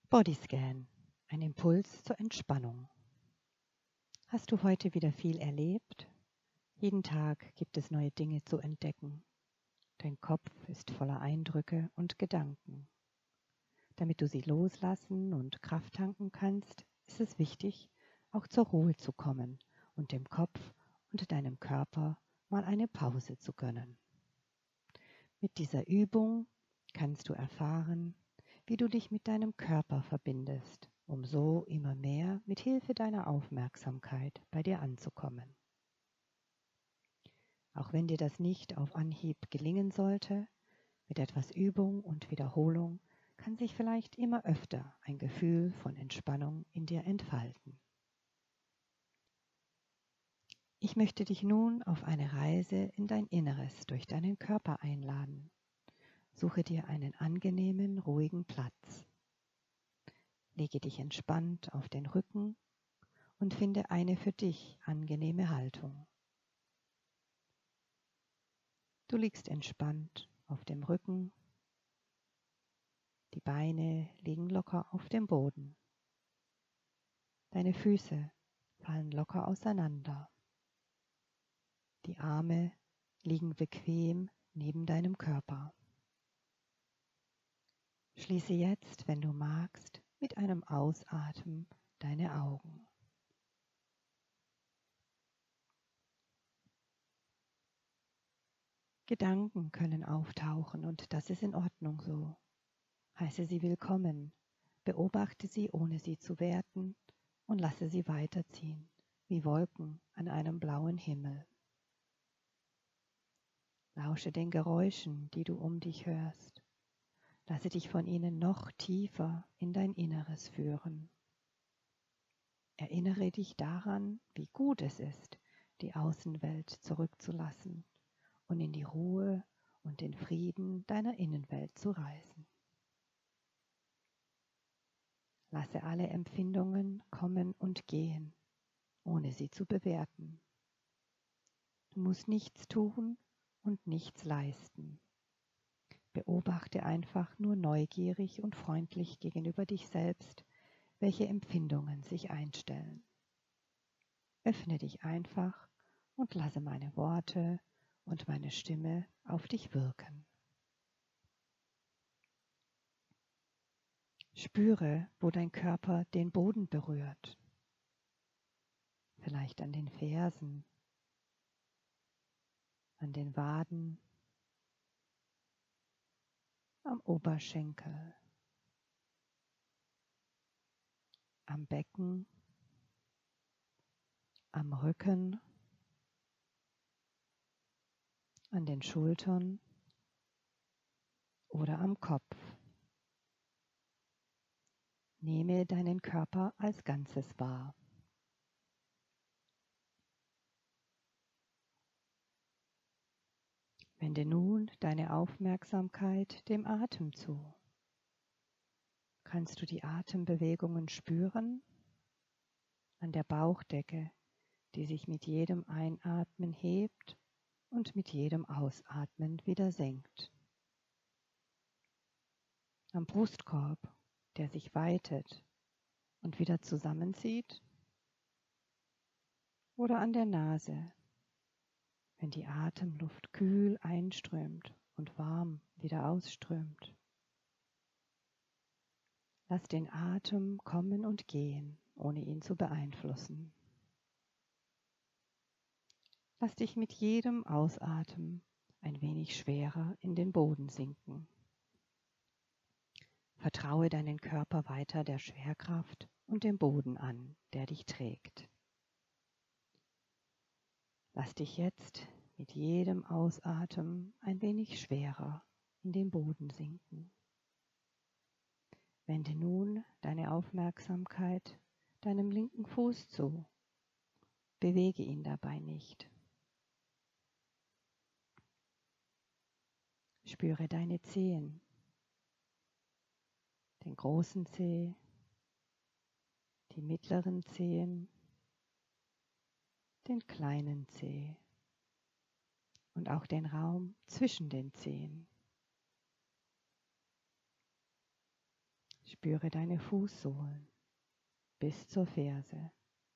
Bodyscan, ein Impuls zur Entspannung. Hast du heute wieder viel erlebt? Jeden Tag gibt es neue Dinge zu entdecken. Dein Kopf ist voller Eindrücke und Gedanken. Damit du sie loslassen und Kraft tanken kannst, ist es wichtig, auch zur Ruhe zu kommen und dem Kopf und deinem Körper mal eine Pause zu gönnen. Mit dieser Übung kannst du erfahren, wie du dich mit deinem Körper verbindest, um so immer mehr mit Hilfe deiner Aufmerksamkeit bei dir anzukommen. Auch wenn dir das nicht auf Anhieb gelingen sollte, mit etwas Übung und Wiederholung kann sich vielleicht immer öfter ein Gefühl von Entspannung in dir entfalten. Ich möchte dich nun auf eine Reise in dein Inneres durch deinen Körper einladen. Suche dir einen angenehmen, ruhigen Platz. Lege dich entspannt auf den Rücken und finde eine für dich angenehme Haltung. Du liegst entspannt auf dem Rücken, die Beine liegen locker auf dem Boden. Deine Füße fallen locker auseinander. Die Arme liegen bequem neben deinem Körper. Schließe jetzt, wenn du magst, mit einem Ausatmen deine Augen. Gedanken können auftauchen und das ist in Ordnung so. Heiße sie willkommen, beobachte sie, ohne sie zu werten und lasse sie weiterziehen, wie Wolken an einem blauen Himmel. Lausche den Geräuschen, die du um dich hörst. Lasse dich von ihnen noch tiefer in dein Inneres führen. Erinnere dich daran, wie gut es ist, die Außenwelt zurückzulassen und in die Ruhe und den Frieden deiner Innenwelt zu reisen. Lasse alle Empfindungen kommen und gehen, ohne sie zu bewerten. Du musst nichts tun und nichts leisten. Beobachte einfach nur neugierig und freundlich gegenüber dich selbst, welche Empfindungen sich einstellen. Öffne dich einfach und lasse meine Worte und meine Stimme auf dich wirken. Spüre, wo dein Körper den Boden berührt. Vielleicht an den Fersen, an den Waden, am Oberschenkel, am Becken, am Rücken, an den Schultern oder am Kopf. Nehme deinen Körper als Ganzes wahr. Wende nun deine Aufmerksamkeit dem Atem zu. Kannst du die Atembewegungen spüren? An der Bauchdecke, die sich mit jedem Einatmen hebt und mit jedem Ausatmen wieder senkt. Am Brustkorb, der sich weitet und wieder zusammenzieht. Oder an der Nase, wenn die Atemluft kühl einströmt und warm wieder ausströmt. Lass den Atem kommen und gehen, ohne ihn zu beeinflussen. Lass dich mit jedem Ausatmen ein wenig schwerer in den Boden sinken. Vertraue deinen Körper weiter der Schwerkraft und dem Boden an, der dich trägt. Lass dich jetzt mit jedem Ausatmen ein wenig schwerer in den Boden sinken. Wende nun deine Aufmerksamkeit deinem linken Fuß zu. Bewege ihn dabei nicht. Spüre deine Zehen, den großen Zeh, die mittleren Zehen, den kleinen Zeh und auch den Raum zwischen den Zehen. Spüre deine Fußsohlen bis zur Ferse.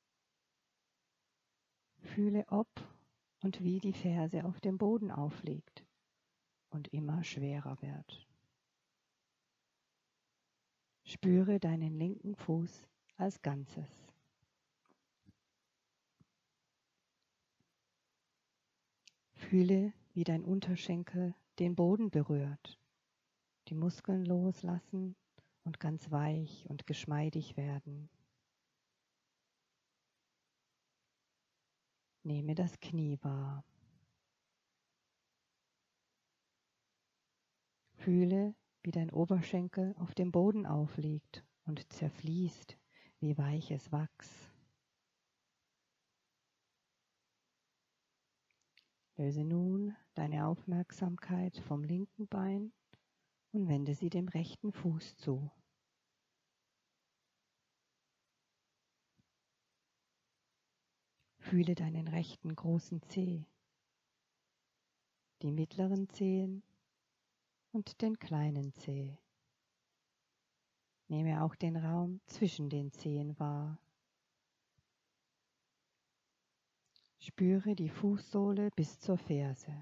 Fühle, ob und wie die Ferse auf dem Boden aufliegt und immer schwerer wird. Spüre deinen linken Fuß als Ganzes. Fühle, wie dein Unterschenkel den Boden berührt, die Muskeln loslassen und ganz weich und geschmeidig werden. Nehme das Knie wahr. Fühle, wie dein Oberschenkel auf dem Boden aufliegt und zerfließt wie weiches Wachs. Löse nun deine Aufmerksamkeit vom linken Bein und wende sie dem rechten Fuß zu. Fühle deinen rechten großen Zeh, die mittleren Zehen und den kleinen Zeh. Nehme auch den Raum zwischen den Zehen wahr. Spüre die Fußsohle bis zur Ferse.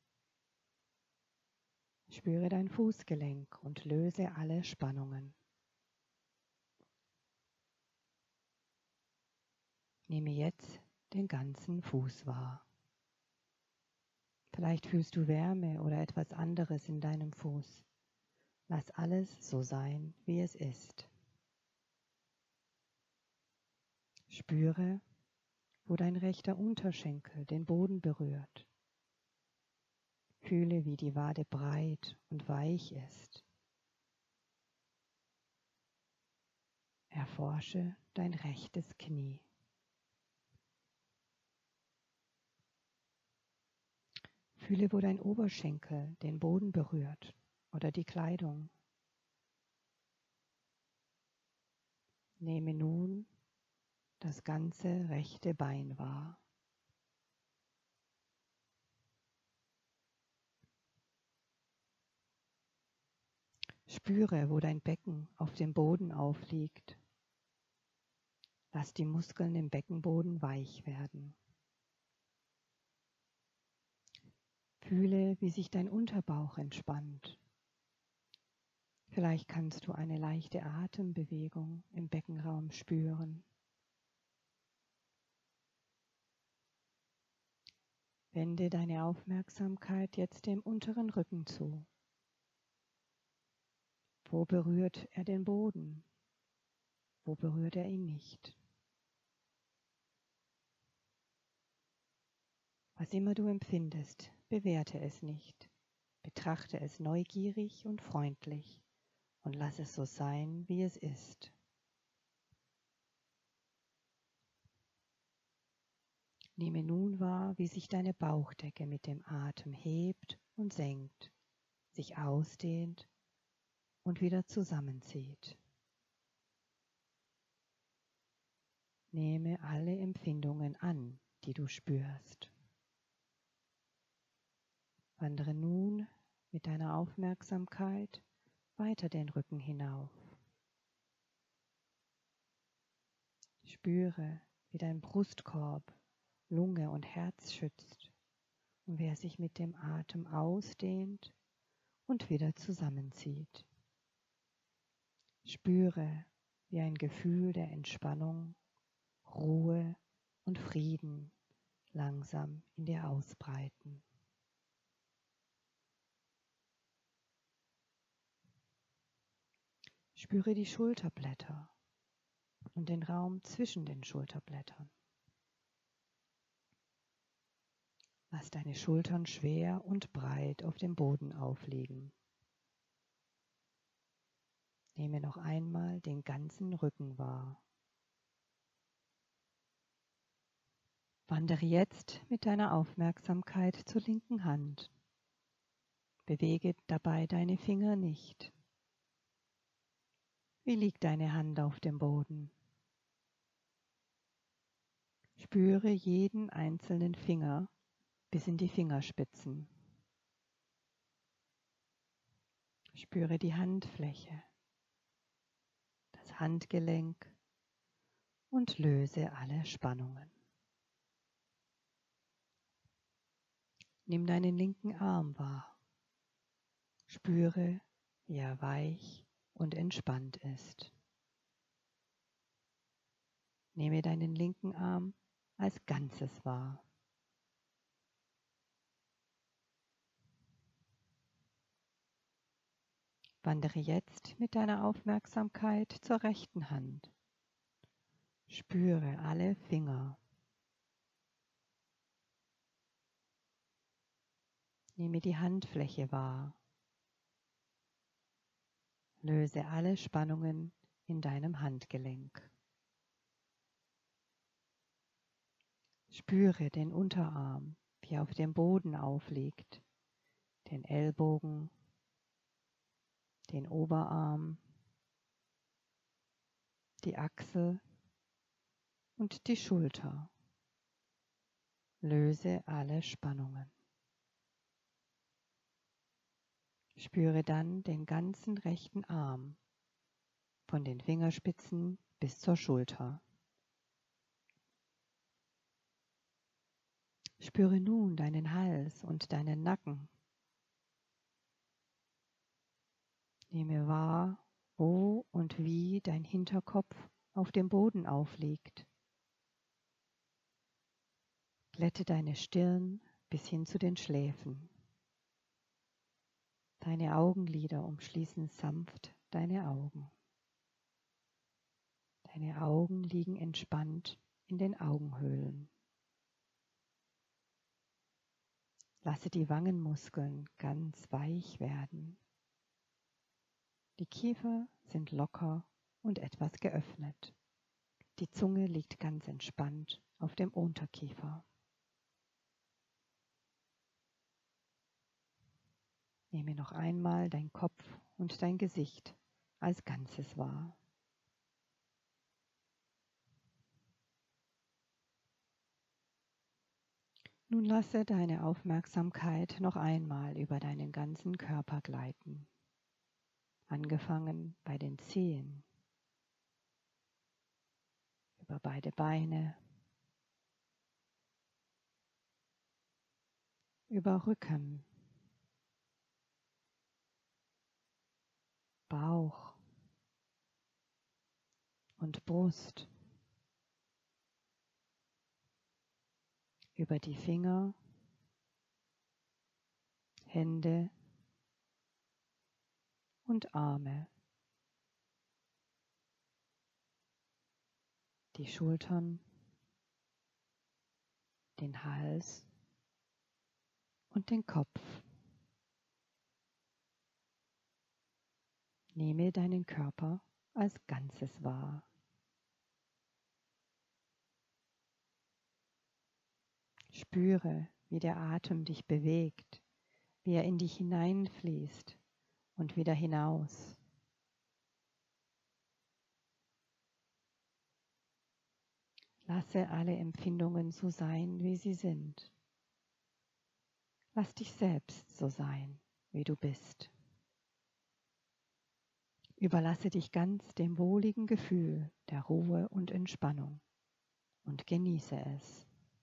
Spüre dein Fußgelenk und löse alle Spannungen. Nehme jetzt den ganzen Fuß wahr. Vielleicht fühlst du Wärme oder etwas anderes in deinem Fuß. Lass alles so sein, wie es ist. Spüre, wo dein rechter Unterschenkel den Boden berührt. Fühle, wie die Wade breit und weich ist. Erforsche dein rechtes Knie. Fühle, wo dein Oberschenkel den Boden berührt oder die Kleidung. Nehme nun das ganze rechte Bein wahr. Spüre, wo dein Becken auf dem Boden aufliegt. Lass die Muskeln im Beckenboden weich werden. Fühle, wie sich dein Unterbauch entspannt. Vielleicht kannst du eine leichte Atembewegung im Beckenraum spüren. Wende deine Aufmerksamkeit jetzt dem unteren Rücken zu. Wo berührt er den Boden? Wo berührt er ihn nicht? Was immer du empfindest, bewerte es nicht. Betrachte es neugierig und freundlich und lass es so sein, wie es ist. Nehme nun wahr, wie sich deine Bauchdecke mit dem Atem hebt und senkt, sich ausdehnt und wieder zusammenzieht. Nehme alle Empfindungen an, die du spürst. Wandere nun mit deiner Aufmerksamkeit weiter den Rücken hinauf. Spüre, wie dein Brustkorb Lunge und Herz schützt und wie er sich mit dem Atem ausdehnt und wieder zusammenzieht. Spüre, wie ein Gefühl der Entspannung, Ruhe und Frieden langsam in dir ausbreiten. Spüre die Schulterblätter und den Raum zwischen den Schulterblättern. Lass deine Schultern schwer und breit auf dem Boden aufliegen. Nehme noch einmal den ganzen Rücken wahr. Wandere jetzt mit deiner Aufmerksamkeit zur linken Hand. Bewege dabei deine Finger nicht. Wie liegt deine Hand auf dem Boden? Spüre jeden einzelnen Finger bis in die Fingerspitzen. Spüre die Handfläche. Handgelenk und löse alle Spannungen. Nimm deinen linken Arm wahr. Spüre, wie er weich und entspannt ist. Nehme deinen linken Arm als Ganzes wahr. Wandere jetzt mit deiner Aufmerksamkeit zur rechten Hand. Spüre alle Finger. Nehme die Handfläche wahr. Löse alle Spannungen in deinem Handgelenk. Spüre den Unterarm, wie er auf dem Boden aufliegt, den Ellbogen, den Oberarm, die Achsel und die Schulter. Löse alle Spannungen. Spüre dann den ganzen rechten Arm, von den Fingerspitzen bis zur Schulter. Spüre nun deinen Hals und deinen Nacken. Nehme wahr, wo und wie dein Hinterkopf auf dem Boden aufliegt. Glätte deine Stirn bis hin zu den Schläfen. Deine Augenlider umschließen sanft deine Augen. Deine Augen liegen entspannt in den Augenhöhlen. Lasse die Wangenmuskeln ganz weich werden. Die Kiefer sind locker und etwas geöffnet. Die Zunge liegt ganz entspannt auf dem Unterkiefer. Nehme noch einmal dein Kopf und dein Gesicht als Ganzes wahr. Nun lasse deine Aufmerksamkeit noch einmal über deinen ganzen Körper gleiten, angefangen bei den Zehen, über beide Beine, über Rücken, Bauch und Brust, über die Finger, Hände und Arme, die Schultern, den Hals und den Kopf. Nehme deinen Körper als Ganzes wahr. Spüre, wie der Atem dich bewegt, wie er in dich hineinfließt und wieder hinaus. Lasse alle Empfindungen so sein, wie sie sind. Lass dich selbst so sein, wie du bist. Überlasse dich ganz dem wohligen Gefühl der Ruhe und Entspannung und genieße es.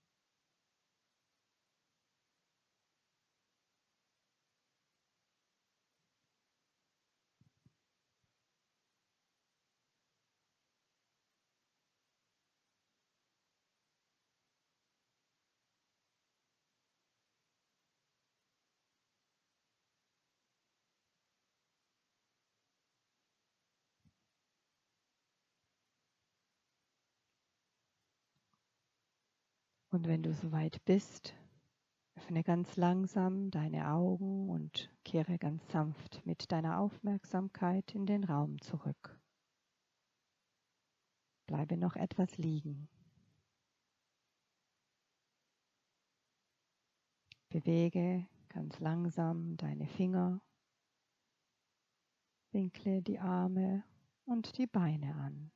Und wenn du soweit bist, öffne ganz langsam deine Augen und kehre ganz sanft mit deiner Aufmerksamkeit in den Raum zurück. Bleibe noch etwas liegen. Bewege ganz langsam deine Finger, winkle die Arme und die Beine an.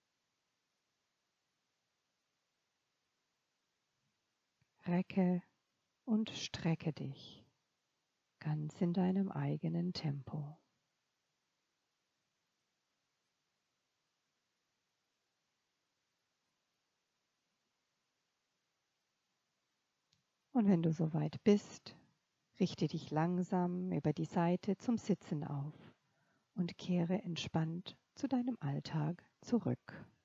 Recke und strecke dich ganz in deinem eigenen Tempo. Und wenn du soweit bist, richte dich langsam über die Seite zum Sitzen auf und kehre entspannt zu deinem Alltag zurück.